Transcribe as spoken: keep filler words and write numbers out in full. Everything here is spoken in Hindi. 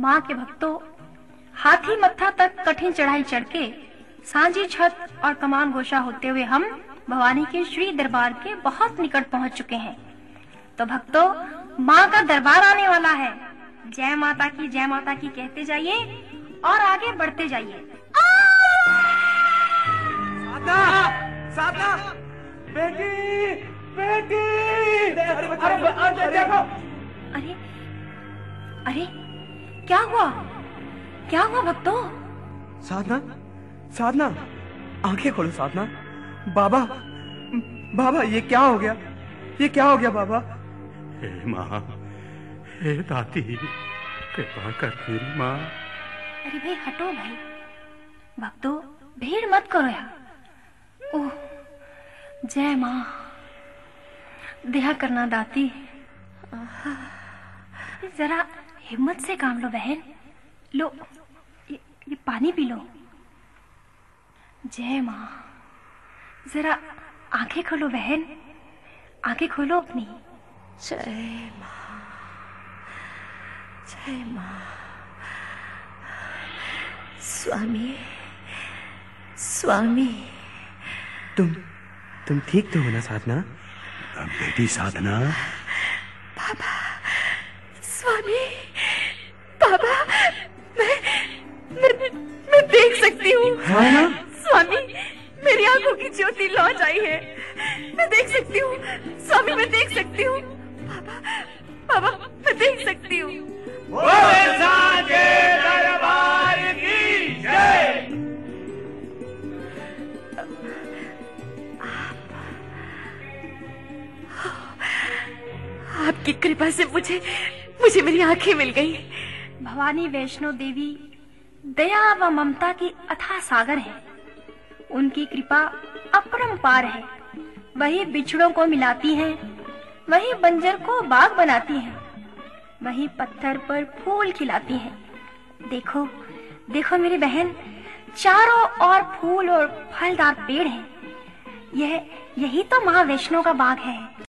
माँ के भक्तों, हाथी मत्था तक कठिन चढ़ाई चढ़ के सांझी छत और कमान गोशा होते हुए हम भवानी के श्री दरबार के बहुत निकट पहुंच चुके हैं। तो भक्तों, माँ का दरबार आने वाला है। जय माता की, जय माता की कहते जाइए और आगे बढ़ते जाइए। साधना, साधना, बेटी, बेटी, अरे अरे देखो, अरे अरे क्या हुआ, क्या हुआ भक्तों? साधना, साधना, आंखें खोलो साधना। बाबा, बाबा, ये क्या हो गया, ये क्या हो गया बाबा? हे माँ, हे दाती, कृपा कर मेरी माँ। अरे भाई हटो भाई, भक्तों भीड़ मत करो यार। ओह, जय माँ, दया करना दाती। जरा हिम्मत से काम लो बहन, लो ये, ये पानी पी लो। जय माँ, जरा आंखें खोलो बहन, आंखें खोलो अपनी। जय माँ, जय माँ। स्वामी, स्वामी, तुम तुम ठीक तो हो ना साधना? बेटी साधना। बाबा, स्वामी, बाबा, मैं मैं मैं देख सकती हूँ। हाँ ना? स्वामी, मेरी आंखों की ज्योति लौट आई है। मैं देख सकती हूँ स्वामी, मैं देख सकती हूँ। बाबा, बाबा, मैं देख सकती हूँ। दरबार की जय। आपकी कृपा से मुझे मुझे मेरी आंखें मिल गई। भवानी वैष्णो देवी दया व ममता की अथाह सागर है। उनकी कृपा अपरंपार है। वही बिछड़ों को मिलाती हैं, वही बंजर को बाग बनाती हैं, वही पत्थर पर फूल खिलाती हैं। देखो, देखो मेरी बहन, चारों ओर फूल और फलदार पेड़ हैं। यह यही तो माँ वैष्णो का बाग है।